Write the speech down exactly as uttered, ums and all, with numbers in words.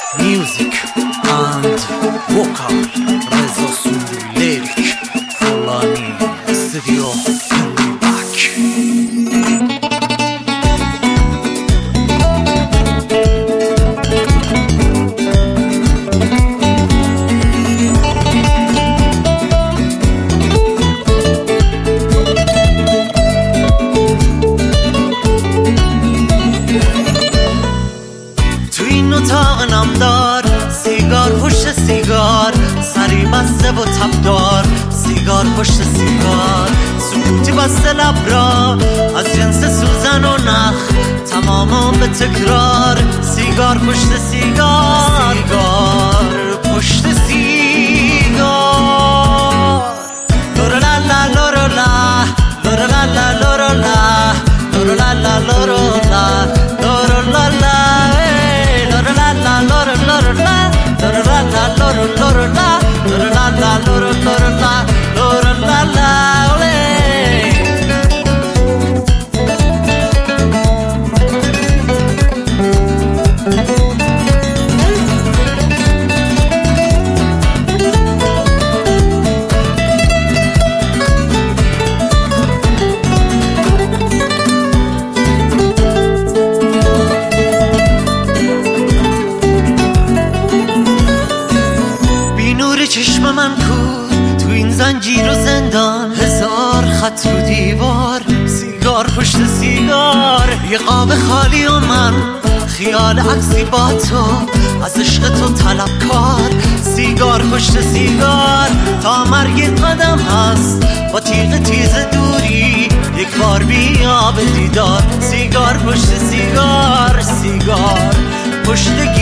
Music and vocal Reza Suri lyric Fulani studio back. اتاق نامدار سیگار پشت سیگار سری بسته و تبدار سیگار پشت سیگار سکوتی بسته لب را از جنس سوزن و نخ تماما به تکرار سیگار پشت سیگار سیگار پشت سیگار لورولا لورولا لورولا لورولا لورولا لورولا لورولا چشم من کو تو این زنجیر و زندان هزار خط رو دیوار سیگار پشت سیگار یه قاب خالی و من خیال عکسی با تو از عشق تو طلبکار سیگار پشت سیگار تا مرگ قدم هست با تیغ تیز دوری یک بار بیا به دیدار سیگار پشت سیگار سیگار پشت